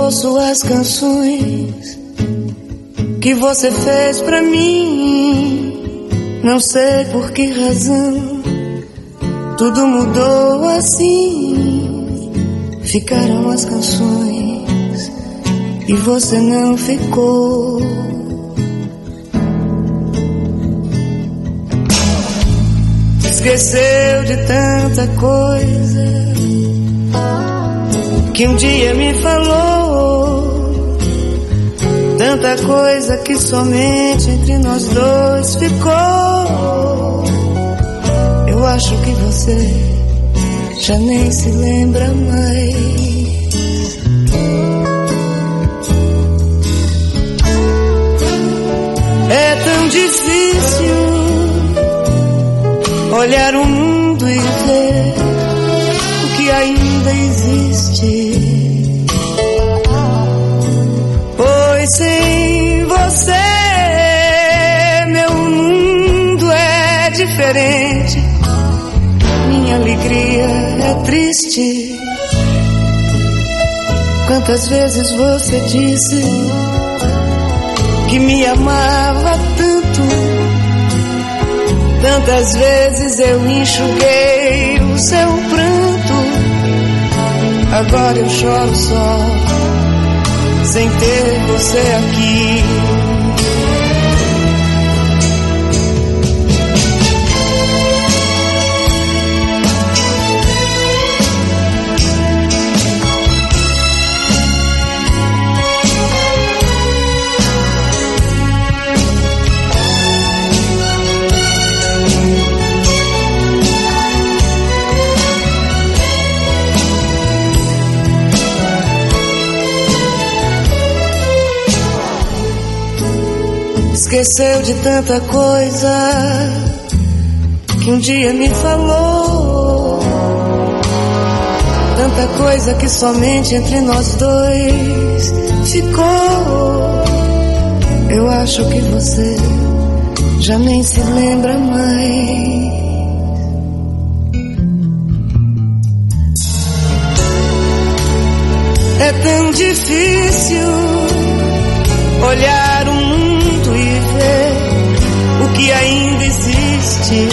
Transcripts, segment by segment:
ouço as canções que você fez pra mim, não sei por que razão tudo mudou assim. Ficaram as canções e você não ficou. Esqueceu de tanta coisa que um dia me falou, tanta coisa que somente entre nós dois ficou. Eu acho que você já nem se lembra mais. É tão difícil olhar o mundo e ver o que ainda existe, pois sem você meu mundo é diferente, minha alegria é triste. Quantas vezes você disse que me amava tanto, tantas vezes eu enxuguei o seu pranto. Agora eu choro só, sem ter você aqui. Esqueceu de tanta coisa que um dia me falou, tanta coisa que somente entre nós dois ficou. Eu acho que você já nem se lembra mais. É tão difícil olhar o mundo e ver o que ainda existe,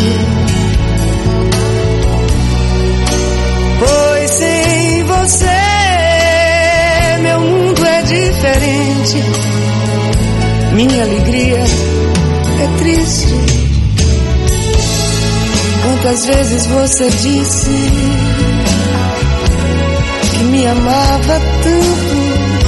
pois sem você meu mundo é diferente, minha alegria é triste. Quantas vezes você disse que me amava tanto,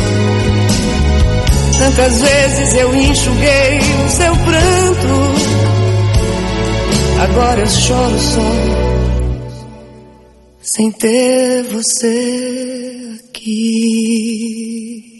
tantas vezes eu enxuguei o seu pranto. Agora eu choro só, sem ter você aqui.